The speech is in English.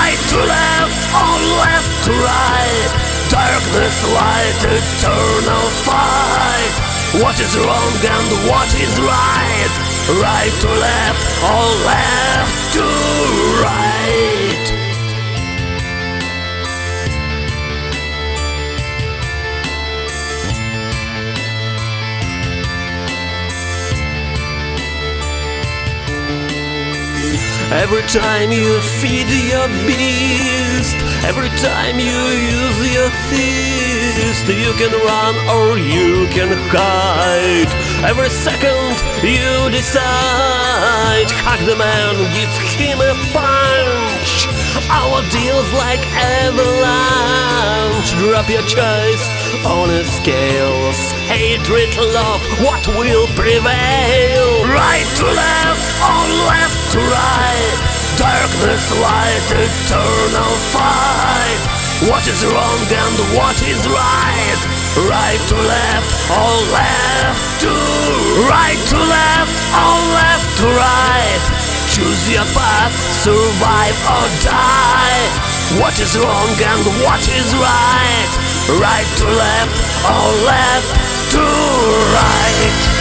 Right to left or left to right, darkness, light, eternal fight. What is wrong and what is right? Right to left or left to right. Every time you feed your beast, every time you use your fist, you can run or you can hide. Every second you decide, hug the man, give him a punch. Our deal's like avalanche. Drop your choice on a scales. Hatred, love, what will prevail? Right to left or left to right, darkness, light, eternal fight. What is wrong and what is right? Right to left or left to right to left or left to right. Choose your path, survive or die. What is wrong and what is right? Right to left or left to right.